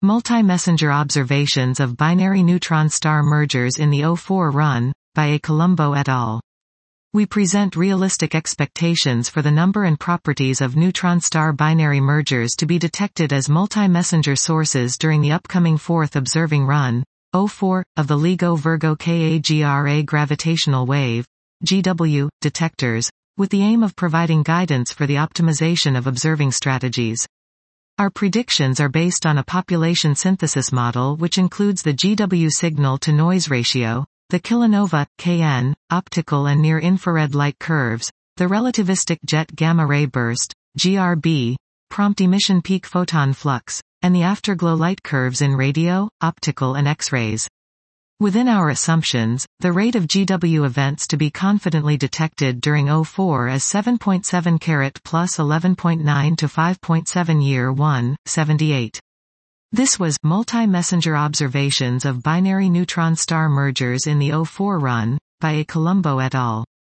Multi-messenger observations of binary neutron star mergers in the O4 run, by A. Colombo et al. We present realistic expectations for the number and properties of neutron star binary mergers to be detected as multi-messenger sources during the upcoming fourth observing run, O4, of the LIGO Virgo KAGRA gravitational wave, GW, detectors, with the aim of providing guidance for the optimization of observing strategies. Our predictions are based on a population synthesis model which includes the GW signal-to-noise ratio, the kilonova, Kn, optical and near-infrared light curves, the relativistic jet gamma-ray burst, GRB, prompt emission peak photon flux, and the afterglow light curves in radio, optical and X-rays. Within our assumptions, the rate of GW events to be confidently detected during O4 is 7.7 carat plus 11.9 to 5.7 year 1, 78. This was Multi-Messenger Observations of Binary Neutron Star Mergers in the O4 Run, by A. Colombo et al.